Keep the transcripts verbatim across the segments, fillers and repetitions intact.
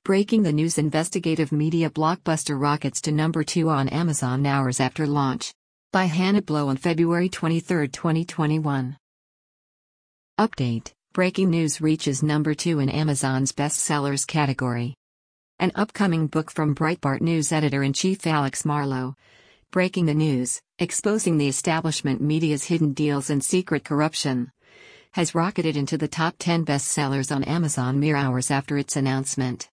Breaking the news: investigative media blockbuster rockets to number two on Amazon hours after launch. By Hannah Blow on February twenty-third, twenty twenty-one. Update: Breaking News reaches number two in Amazon's bestsellers category. An upcoming book from Breitbart News editor-in-chief Alex Marlow, Breaking the News, Exposing the Establishment Media's Hidden Deals and Secret Corruption, has rocketed into the top ten bestsellers on Amazon mere hours after its announcement.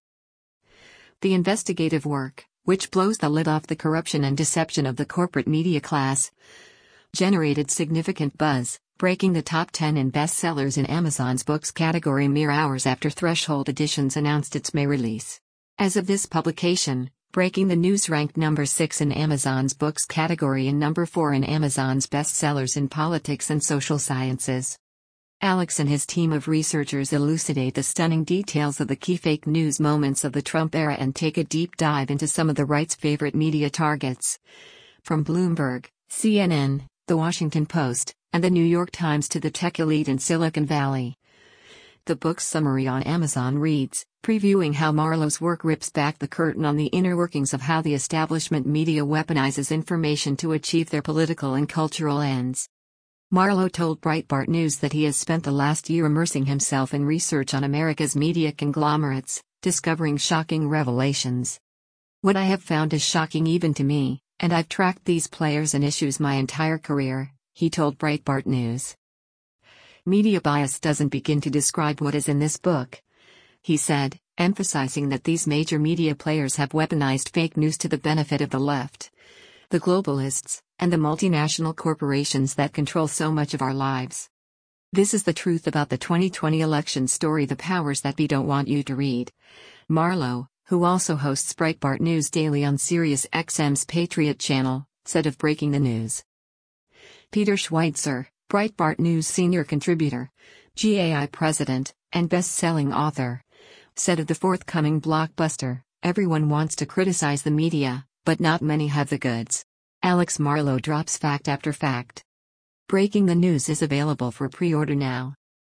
The investigative work, which blows the lid off the corruption and deception of the corporate media class, generated significant buzz, breaking the top ten in bestsellers in Amazon's books category mere hours after Threshold Editions announced its May release. As of this publication, Breaking the News ranked number six in Amazon's books category and number four in Amazon's bestsellers in politics and social sciences. Alex and his team of researchers elucidate the stunning details of the key fake news moments of the Trump era and take a deep dive into some of the right's favorite media targets. From Bloomberg, C N N, The Washington Post, and The New York Times to the tech elite in Silicon Valley. The book's summary on Amazon reads, previewing how Marlow's work rips back the curtain on the inner workings of how the establishment media weaponizes information to achieve their political and cultural ends. Marlow told Breitbart News that he has spent the last year immersing himself in research on America's media conglomerates, discovering shocking revelations. What I have found is shocking even to me, and I've tracked these players and issues my entire career, he told Breitbart News. Media bias doesn't begin to describe what is in this book, he said, emphasizing that these major media players have weaponized fake news to the benefit of the left, the globalists, and the multinational corporations that control so much of our lives. This is the truth about the twenty twenty election story the powers that be don't want you to read. Marlow, who also hosts Breitbart News Daily on Sirius X M's Patriot Channel, said of Breaking the News. Peter Schweitzer, Breitbart News senior contributor, G A I president, and best-selling author, said of the forthcoming blockbuster, everyone wants to criticize the media, but not many have the goods. Alex Marlow drops fact after fact. Breaking the News is available for pre-order now.